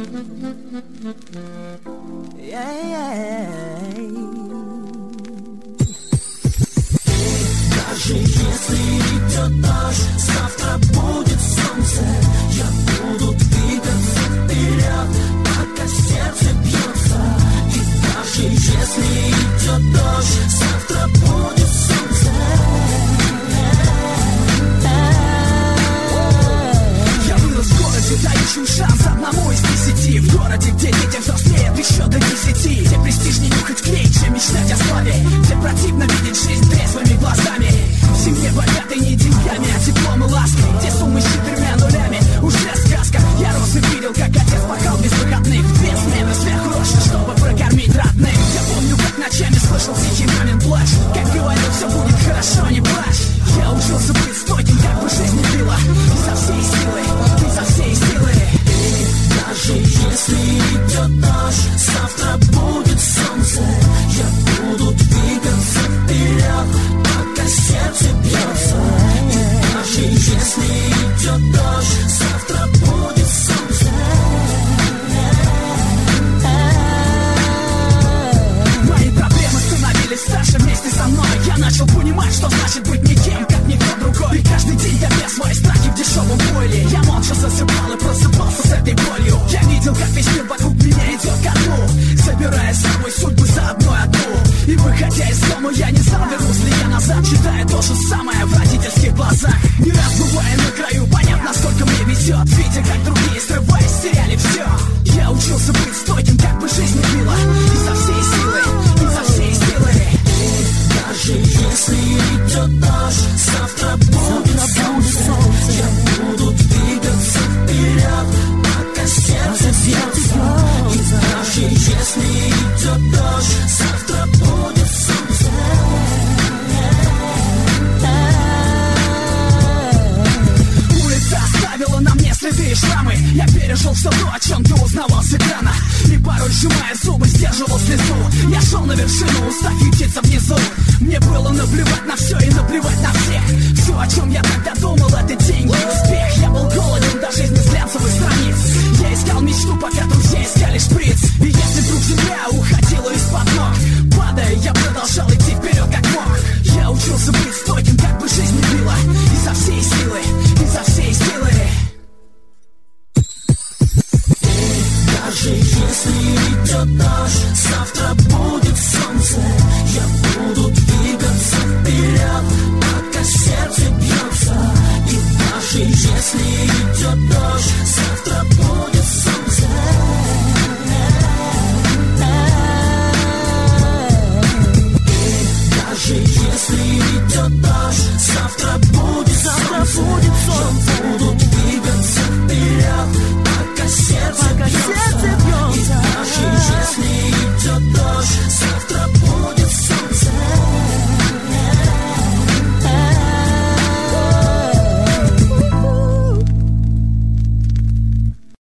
Даже если идет дождь, завтра будет солнце. Я буду двигаться вперед, пока сердце бьется. И даже если идет дождь, завтра будет солнце. Я вырос в городе, дающем шанс одному из 10. В городе, где детям взрослеет еще до 10. Где престижнее нюхать клей, чем мечтать о славе. Где противно видеть жизнь трезвыми глазами. В семье богатой не деньгами, а теплом и лаской. Где суммы с 4 нулями, уже сказка. Я рос и видел, как отец пахал без выходных. 2 смены сверхурочно, чтобы прокормить родных. Я помню, как ночами слышал тихий мамин плач. Как говорил, все будет хорошо, не плачь. Я учился быть стойким, как бы жизнь не била. Изо всей силы, изо всей силы. И даже если идет дождь, завтра будет солнце. Я буду двигаться вперед, пока сердце бьется. И даже если идет дождь, завтра будет солнце. Мои проблемы становились старше вместе со мной. Я начал понимать, что значит быть никем, как никто другой. И каждый день давя свои страхи в дешевом бойле. Я молча засыпал и просыпался с этой болью. Я видел, как весь мир вокруг меня идет ко дну, собирая с собой судьбу за одну. И выходя из дома, я не знал, вернусь ли я назад. Читая то же самое в родительских глазах. Не раз бывая на краю, понять, насколько мне везет. Видя, как другие, срываясь, теряли все. Я учился быть стойким, как бы жизнь не била. Изо всей силы, изо всей силы. И даже если идет дождь, завтра будет солнце. Я буду двигаться вперед, пока сердце бьется. И даже если идет дождь, завтра будет солнце. Улица оставила на мне следы и шрамы. Я пережил все то, о чем ты узнавал с экрана. И порой, сжимая зубы, сдерживал слезу. Я шел на вершину, устав ютиться внизу. Мне было наплевать на все и наплевать на всех. Все, о чем я тогда думал, это деньги и успех. Я был голоден до жизни с глянцевых страниц. Я искал мечту, пока друзья искали шприц. И если вдруг земля уходила из-под ног, падая, я продолжал идти вперед как мог. Я учился быть стойким, как бы жизнь не била. Изо всей силы, изо всей силы. Даже если идет дождь, завтра будет солнце. Я буду двигаться вперед, пока сердце бьется. И даже если идет дождь, завтра будет солнце. И даже если идет дождь, завтра будет солнце. Я буду двигаться вперед, пока сердце бьется.